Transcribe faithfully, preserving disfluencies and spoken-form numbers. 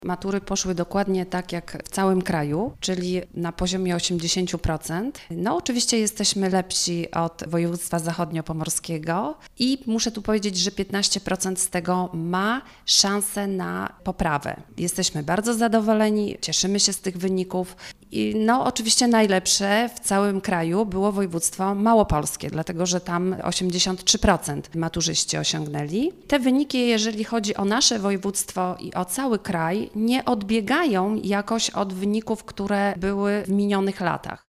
Matury poszły dokładnie tak jak w całym kraju, czyli na poziomie osiemdziesiąt procent. No oczywiście jesteśmy lepsi od województwa zachodniopomorskiego i muszę tu powiedzieć, że piętnaście procent z tego ma szansę na poprawę. Jesteśmy bardzo zadowoleni, cieszymy się z tych wyników. I no oczywiście najlepsze w całym kraju było województwo małopolskie, dlatego że tam osiemdziesiąt trzy procent maturzyści osiągnęli. Te wyniki, jeżeli chodzi o nasze województwo i o cały kraj, nie odbiegają jakoś od wyników, które były w minionych latach.